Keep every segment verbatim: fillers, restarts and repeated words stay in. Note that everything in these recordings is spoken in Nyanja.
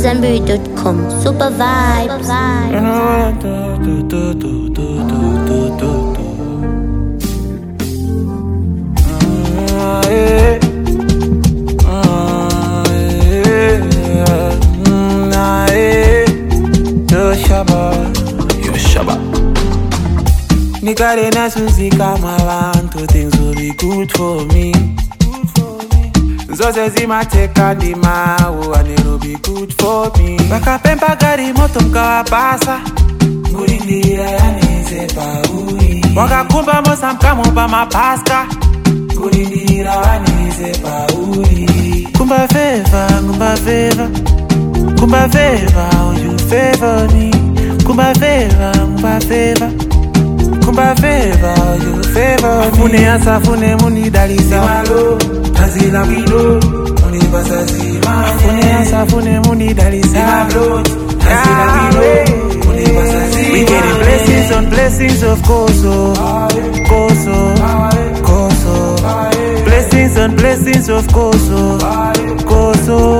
Zanberry dot com. Super vibes. Nikare na suzika mavantu, things will be good for me. Zoze zimateka ndimawu and it'll be good for me. Vakapemba gari moto mkawapasa, ngurindira yanize pauri. Wakakumba mosa mkamupa mapaska, ngurindira yanize pauri. Kumba favor, kumba favor, kumba favor, oh you favor me. Kumba favor, kumba favor, kumba favor, you favor me. Fune asa fune muni dalisa malo, azila wido, muni basazima. Fune asa fune muni dalisa malo, azila wido, muni basazima. We getting blessings on blessings of Koso, Koso, Koso. Blessings on blessings of Koso, Koso,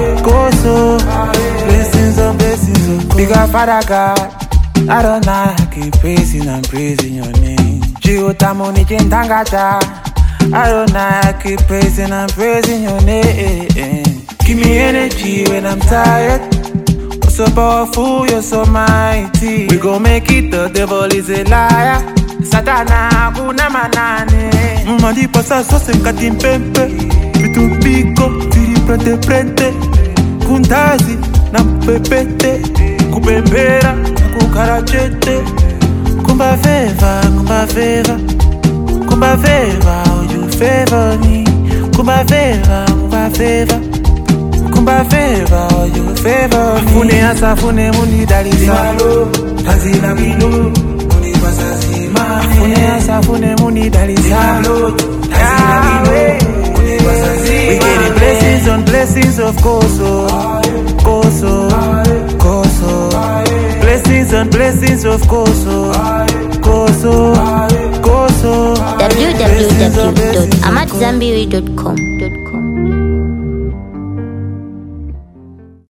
Koso. Blessings on blessings of Koso. Bigger Father God, I don't know, I keep praising and praising your name. Jiotamoni Jintangata, I don't know, I keep praising and praising your name. Give me energy when I'm tired. You're so powerful, you're so mighty. We gon' make it, the devil is a liar. Satana, kuna manane. Mandi pasa sose mkati mpempe. Vitu piko, viri prete prete. Kuntazi, na mpepete. Kupembera, kukarachete. Kumba favor, kumba favor, kumba favor, oh you favor me. Kumba favor, kumba favor, kumba favor, oh you favor me. Fune asa fune muni dalisa malo, azila wido, muni basazima. Fune asa fune muni dalisa malo, azila wido, muni basazima. We getting blessings on blessings of Koso, Koso, Koso. Blessings and blessings of Koso, Koso, Koso. w w w dot amat zanberry dot com.